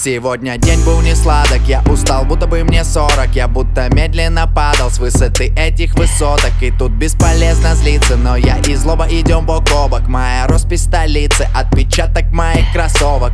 Сегодня день был не сладок, я устал, будто бы мне 40. Я будто медленно падал с высоты этих высоток. И тут бесполезно злиться, но я и злоба идем бок о бок. Моя роспись столицы, отпечаток моих кроссовок.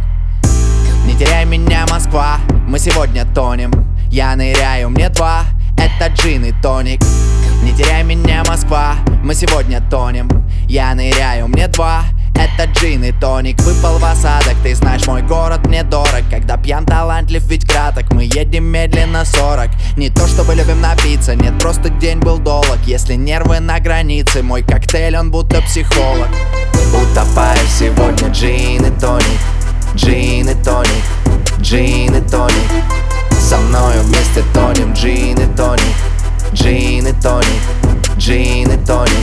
Не теряй меня, Москва, мы сегодня тонем. Я ныряю, мне 2, это джин и тоник. Не теряй меня, Москва, мы сегодня тонем. Я ныряю, мне 2, это джин и тоник. Выпал в осадок, ты знаешь, мой город мне дорог. Когда пьян, талантлив, ведь краток. Мы едем медленно 40. Не то чтобы любим напиться, нет, просто день был долг. Если нервы на границе, мой коктейль, он будто психолог. Утопаю сегодня джин и тоник. Джин и тоник, джин и тоник. Со мною вместе тонем, джин и тоник. Джин и тоник, джин и тоник.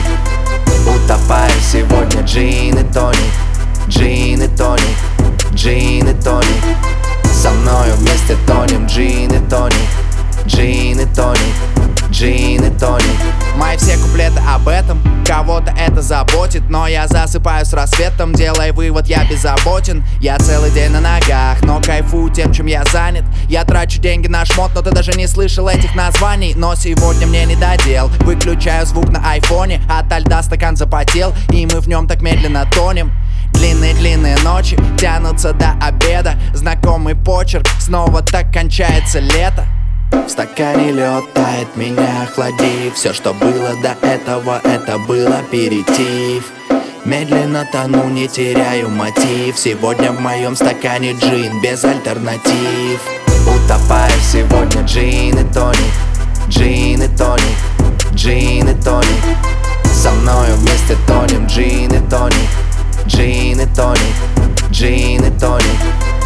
Утопаю сегодня джин и тоник. Джин и тоник, джин и тоник. Со мною вместе тонем, джин и тоник. Джин и тоник, джин и тоник. Мои все куплеты об этом, кого-то это заботит. Но я засыпаю с рассветом, делай вывод, я беззаботен. Я целый день на ногах, но кайфую тем, чем я занят. Я трачу деньги на шмот, но ты даже не слышал этих названий. Но сегодня мне не додел, выключаю звук на айфоне. Ото льда стакан запотел, и мы в нем так медленно тонем. Длинные-длинные ночи тянутся до обеда. Знакомый почерк, снова так кончается лето. В стакане лед тает, меня охладив. Все, что было до этого, это был аперитив. Медленно тону, не теряю мотив. Сегодня в моем стакане джин без альтернатив. Утопаю сегодня джин и тоник. Джин и тоник, джин и тоник. Со мною вместе тонем, джин и тоник. Джин и тоник, джин и тоник.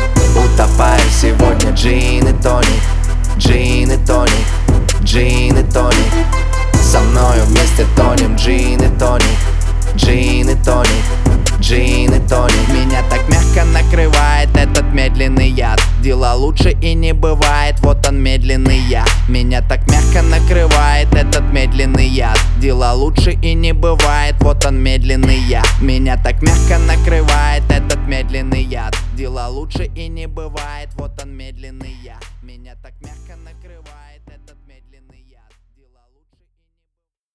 Утопаю сегодня джин и тоник. Джин и тоник, джин и тоник. Со мною вместе тонем, джин и тоник. Джин и тоник, джин и тоник. Меня так мягко накрывает этот медленный яд. Дела лучше и не бывает, вот он медленный я. Меня так мягко накрывает этот медленный яд. Дела лучше и не бывает, вот он медленный я. Меня так мягко накрывает этот медленный яд. Дела лучше и не бывает.